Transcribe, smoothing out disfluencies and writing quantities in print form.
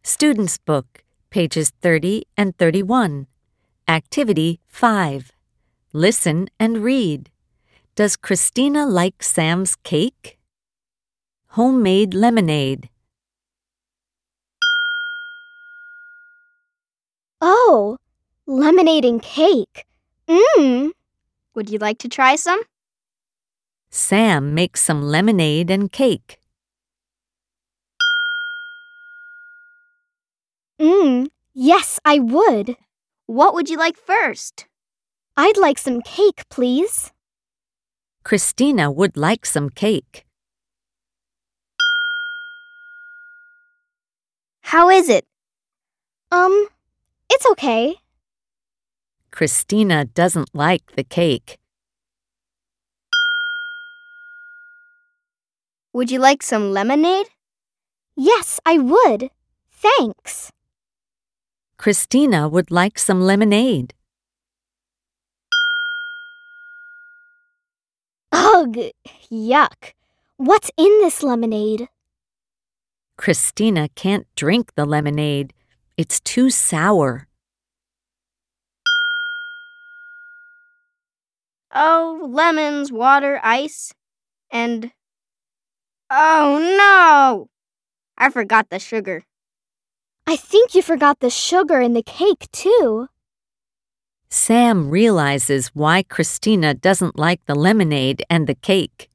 Student's Book, pages 30 and 31. Activity 5. Listen and read. Does Christina like Sam's cake? Homemade lemonade. Oh, lemonade and cake. Would you like to try some? Sam makes some lemonade and cake. Yes, I would. What would you like first? I'd like some cake, please. Christina would like some cake. How is it? It's okay. Christina doesn't like the cake. Would you like some lemonade? Yes, I would. Thanks. Christina would like some lemonade. Ugh, yuck. What's in this lemonade? Christina can't drink the lemonade. It's too sour. Oh, lemons, water, ice, and... Oh, no! I forgot the sugar. I think you forgot the sugar in the cake, too. Sam realizes why Christina doesn't like the lemonade and the cake.